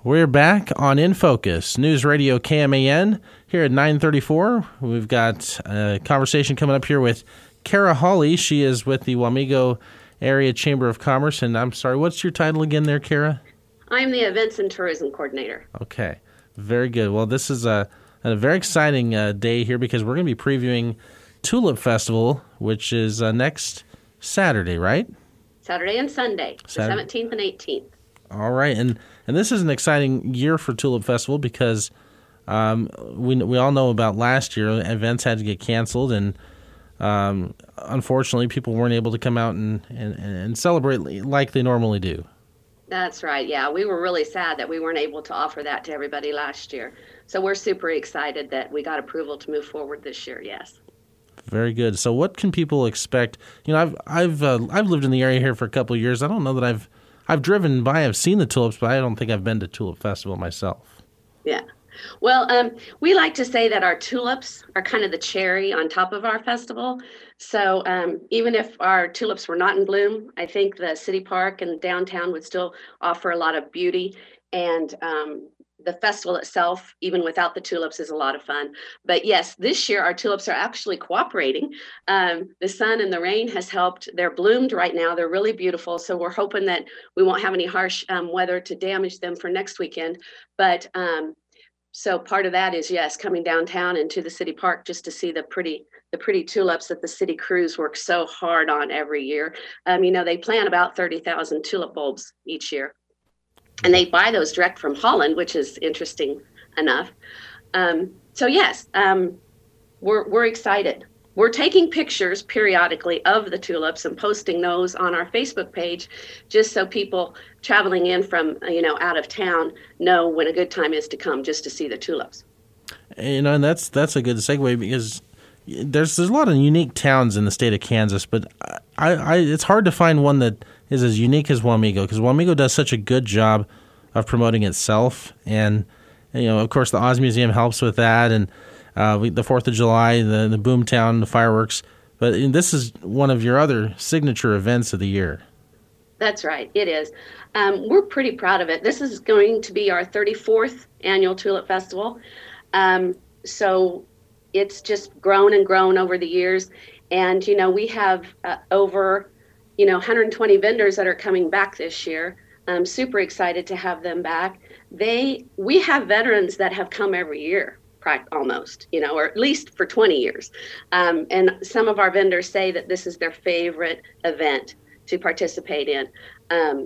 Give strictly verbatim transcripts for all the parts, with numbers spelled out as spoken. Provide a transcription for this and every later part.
We're back on In Focus, News Radio K M A N, here at nine thirty-four. We've got a conversation coming up here with Kara Hawley. She is with the Wamego Area Chamber of Commerce. And I'm sorry, what's your title again there, Kara? I'm the Events and Tourism Coordinator. Okay, very good. Well, this is a, a very exciting uh, day here because we're going to be previewing Tulip Festival, which is uh, next Saturday, right? Saturday and Sunday, Saturday. The seventeenth and eighteenth. All right, and and this is an exciting year for Tulip Festival because um, we we all know about last year. Events had to get canceled, and um, unfortunately, people weren't able to come out and, and, and celebrate like they normally do. That's right, yeah. We were really sad that we weren't able to offer that to everybody last year. So we're super excited that we got approval to move forward this year, yes. Very good. So what can people expect? You know, I've I've uh, I've lived in the area here for a couple of years. I don't know that I've I've driven by, I've seen the tulips, but I don't think I've been to Tulip Festival myself. Yeah. Well, um, we like to say that our tulips are kind of the cherry on top of our festival. So um, even if our tulips were not in bloom, I think the city park and downtown would still offer a lot of beauty. And um, the festival itself, even without the tulips, is a lot of fun. But yes, this year our tulips are actually cooperating. Um, the sun and the rain has helped. They're bloomed right now. They're really beautiful. So we're hoping that we won't have any harsh um, weather to damage them for next weekend. But um, so part of that is, yes, coming downtown and to the city park just to see the pretty the pretty tulips that the city crews work so hard on every year. Um, you know, they plant about thirty thousand tulip bulbs each year. And they buy those direct from Holland, which is interesting enough. Um, so yes, um, we're we're excited. We're taking pictures periodically of the tulips and posting those on our Facebook page, just so people traveling in from you know out of town know when a good time is to come just to see the tulips. You know, and that's that's a good segue because there's there's a lot of unique towns in the state of Kansas, but I, I it's hard to find one that is as unique as Wamego because Wamego does such a good job of promoting itself, and you know, of course, the Oz Museum helps with that, and uh, we, the Fourth of July, the the Boomtown, the fireworks. But this is one of your other signature events of the year. That's right, it is. Um, we're pretty proud of it. This is going to be our thirty-fourth annual Tulip Festival, um, so it's just grown and grown over the years, and you know, we have uh, over you know, one hundred twenty vendors that are coming back this year. I'm super excited to have them back. They, we have veterans that have come every year, almost, you know, or at least for twenty years. Um, and some of our vendors say that this is their favorite event to participate in. Um,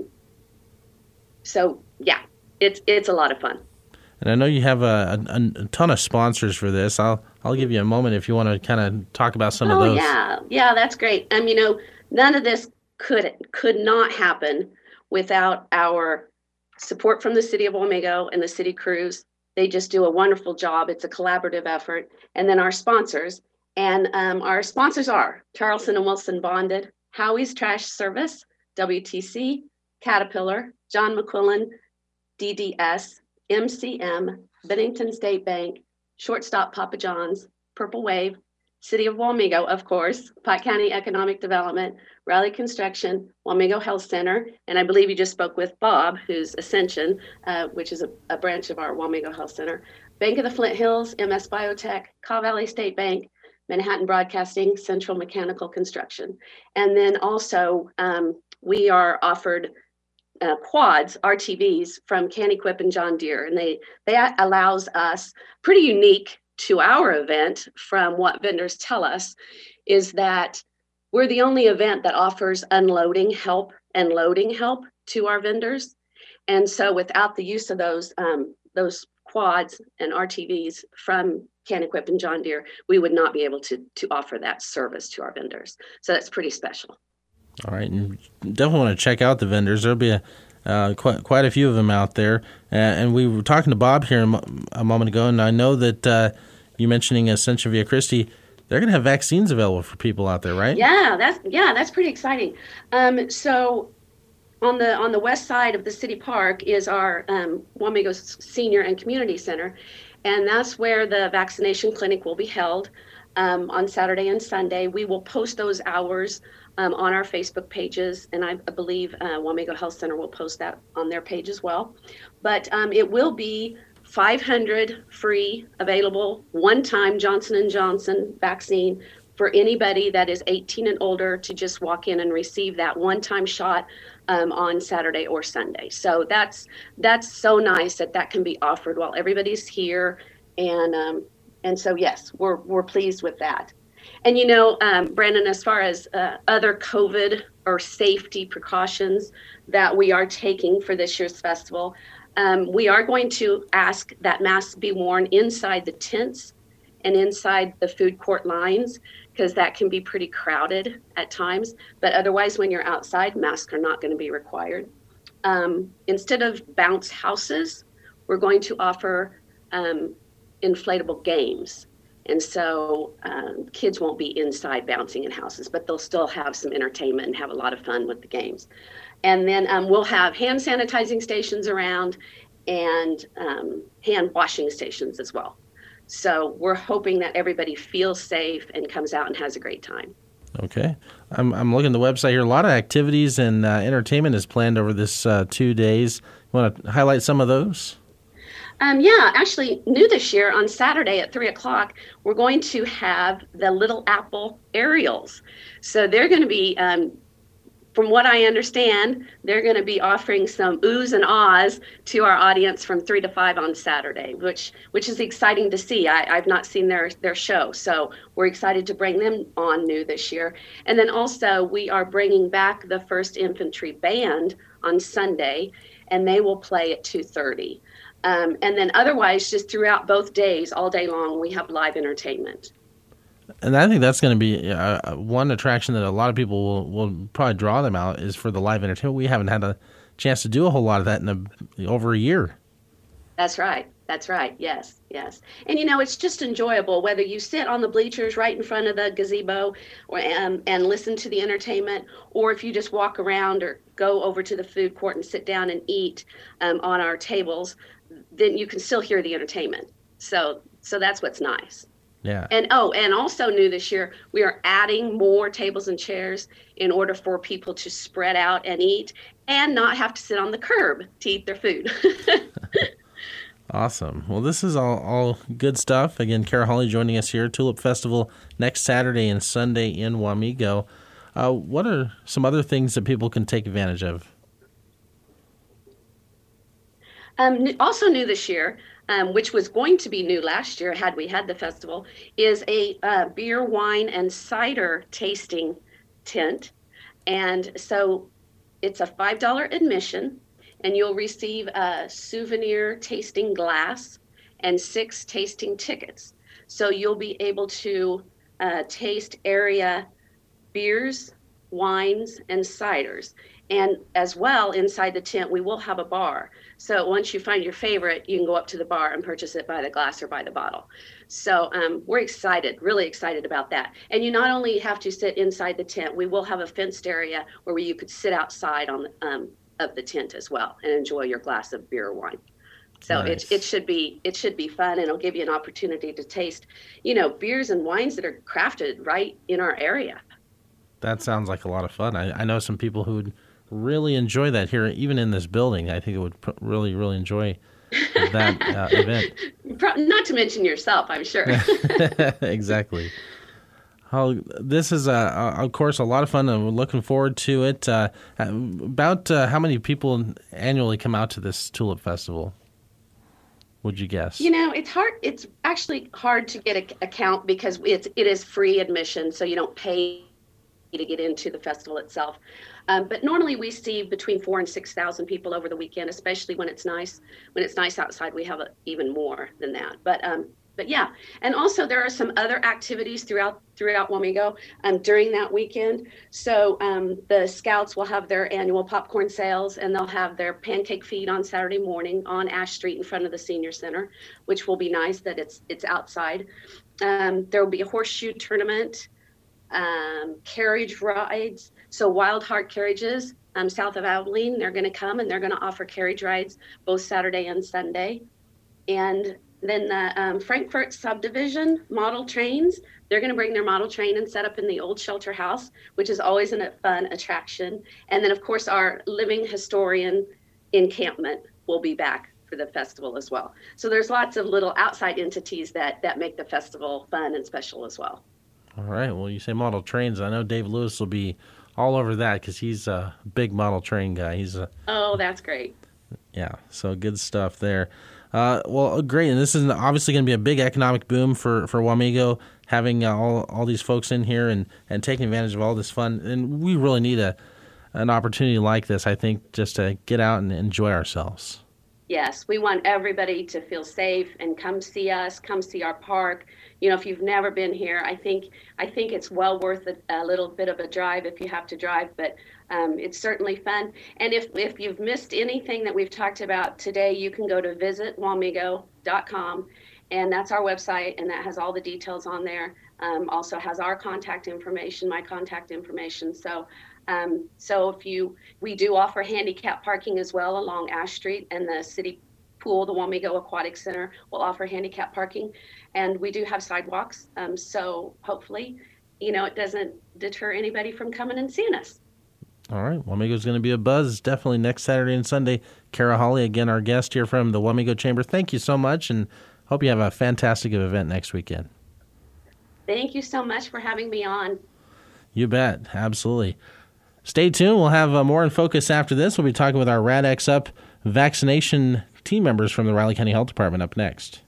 so yeah, it's it's a lot of fun. And I know you have a, a, a ton of sponsors for this. I'll I'll give you a moment if you want to kind of talk about some oh, of those. Oh yeah, yeah, that's great. Um, you know, none of this could could not happen without our support from the city of Wamego and the city crews. They just do a wonderful job. It's a collaborative effort. And then our sponsors. And um, our sponsors are Charleston and Wilson Bonded, Howie's Trash Service, W T C, Caterpillar, John McQuillan, D D S, M C M, Bennington State Bank, Shortstop Papa John's, Purple Wave, City of Wamego, of course, Pike County Economic Development, Raleigh Construction, Wamego Health Center, and I believe you just spoke with Bob, who's Ascension, uh, which is a, a branch of our Wamego Health Center, Bank of the Flint Hills, M S Biotech, Caw Valley State Bank, Manhattan Broadcasting, Central Mechanical Construction. And then also um, we are offered uh, quads, R T Vs, from Can-Equip and John Deere, and they, they allows us, pretty unique to our event from what vendors tell us, is that we're the only event that offers unloading help and loading help to our vendors. And so without the use of those um, those quads and R T Vs from Can-Equip and John Deere, we would not be able to, to offer that service to our vendors. So that's pretty special. All right. And definitely want to check out the vendors. There'll be a, uh, quite, quite a few of them out there. Uh, and we were talking to Bob here a, mo- a moment ago, and I know that uh, you mentioning Ascension Via Christi, they're going to have vaccines available for people out there, right? Yeah, that's yeah, that's pretty exciting. Um, so on the on the west side of the city park is our um, Wamego Senior and Community Center, and that's where the vaccination clinic will be held um, on Saturday and Sunday. We will post those hours um, on our Facebook pages, and I believe uh, Wamego Health Center will post that on their page as well. But um, it will be five hundred free available one-time Johnson and Johnson vaccine for anybody that is eighteen and older to just walk in and receive that one-time shot um, on Saturday or Sunday. So that's that's so nice that that can be offered while everybody's here, and um, and so yes, we're we're pleased with that. And you know, um, Brandon, as far as uh, other COVID or safety precautions that we are taking for this year's festival, um, we are going to ask that masks be worn inside the tents and inside the food court lines, because that can be pretty crowded at times. But otherwise, when you're outside, masks are not going to be required. Um, instead of bounce houses, we're going to offer um, inflatable games. And so um, kids won't be inside bouncing in houses, but they'll still have some entertainment and have a lot of fun with the games. And then um, we'll have hand sanitizing stations around and um, hand washing stations as well. So we're hoping that everybody feels safe and comes out and has a great time. Okay. I'm I'm looking at the website here. A lot of activities and uh, entertainment is planned over this uh, two days. You want to highlight some of those? Um, yeah, actually, new this year on Saturday at three o'clock, we're going to have the Little Apple Aerials. So they're going to be, um, from what I understand, they're going to be offering some oohs and ahs to our audience from three to five on Saturday, which which is exciting to see. I, I've not seen their, their show, so we're excited to bring them on new this year. And then also, we are bringing back the First Infantry Band on Sunday, and they will play at two thirty. Um, and then otherwise, just throughout both days, all day long, we have live entertainment. And I think that's going to be uh, one attraction that a lot of people will, will probably draw them out is for the live entertainment. We haven't had a chance to do a whole lot of that in a, over a year. That's right. That's right. Yes, yes. And, you know, it's just enjoyable, whether you sit on the bleachers right in front of the gazebo or, um, and listen to the entertainment, or if you just walk around or go over to the food court and sit down and eat um, on our tables, then you can still hear the entertainment. So so that's what's nice. Yeah. And oh, and also new this year, we are adding more tables and chairs in order for people to spread out and eat and not have to sit on the curb to eat their food. Awesome. Well, this is all, all good stuff. Again, Kara Hawley joining us here, Tulip Festival next Saturday and Sunday in Wamego. Uh, what are some other things that people can take advantage of? Um, also new this year, um, which was going to be new last year had we had the festival, is a uh, beer, wine, and cider tasting tent. And so it's a five dollars admission, and you'll receive a souvenir tasting glass and six tasting tickets. So you'll be able to uh, taste area beers, wines, and ciders. And as well, inside the tent, we will have a bar. So once you find your favorite, you can go up to the bar and purchase it by the glass or by the bottle. So um, we're excited, really excited about that. And you not only have to sit inside the tent, we will have a fenced area where you could sit outside on the, um, of the tent as well and enjoy your glass of beer or wine. So nice. it it should be it should be fun, and it'll give you an opportunity to taste, you know, beers and wines that are crafted right in our area. That sounds like a lot of fun. I, I know some people who would really enjoy that here, even in this building. I think it would pr- really, really enjoy that uh, event. Not to mention yourself, I'm sure. Exactly. Oh, this is, uh, of course, a lot of fun, and we're looking forward to it. Uh, about uh, how many people annually come out to this Tulip Festival, would you guess? You know, it's hard. It's actually hard to get a, a count because it's it is free admission, so you don't pay to get into the festival itself. Um, but normally we see between four and six thousand people over the weekend, especially when it's nice. When it's nice outside, we have a, even more than that. But um, but yeah, and also there are some other activities throughout throughout Wamego um, during that weekend. So um, the Scouts will have their annual popcorn sales, and they'll have their pancake feed on Saturday morning on Ash Street in front of the Senior Center, which will be nice that it's it's outside. Um, there will be a horseshoe tournament. Um, carriage rides. So Wild Heart Carriages, um, south of Abilene, they're going to come and they're going to offer carriage rides both Saturday and Sunday. And Then the um, Frankfurt subdivision model trains, they're going to bring their model train and set up in the old shelter house, which is always a fun attraction. And then, of course, our living historian encampment will be back for the festival as well. So there's lots of little outside entities that, that make the festival fun and special as well. All right. Well, you say model trains. I know Dave Lewis will be all over that because he's a big model train guy. He's a Oh, that's great. Yeah, so good stuff there. Uh, well, great, and this is obviously going to be a big economic boom for, for Wamego, having uh, all all these folks in here and, and taking advantage of all this fun. And we really need a an opportunity like this, I think, just to get out and enjoy ourselves. Yes, we want everybody to feel safe and come see us, come see our park. You know, if you've never been here, I think I think it's well worth a, a little bit of a drive if you have to drive, but um, it's certainly fun. And if, if you've missed anything that we've talked about today, you can go to visit wamego dot com, and that's our website, and that has all the details on there. Um, also has our contact information, my contact information. So Um, so if you, we do offer handicap parking as well along Ash Street, and the city pool, the Wamego Aquatic Center, will offer handicap parking, and we do have sidewalks. Um, so hopefully, you know, it doesn't deter anybody from coming and seeing us. All right. Wamego's going to be a buzz definitely next Saturday and Sunday. Kara Hawley, again, our guest here from the Wamego Chamber. Thank you so much, and hope you have a fantastic event next weekend. Thank you so much for having me on. You bet. Absolutely. Stay tuned. We'll have uh, more in focus after this. We'll be talking with our RADx Up vaccination team members from the Riley County Health Department up next.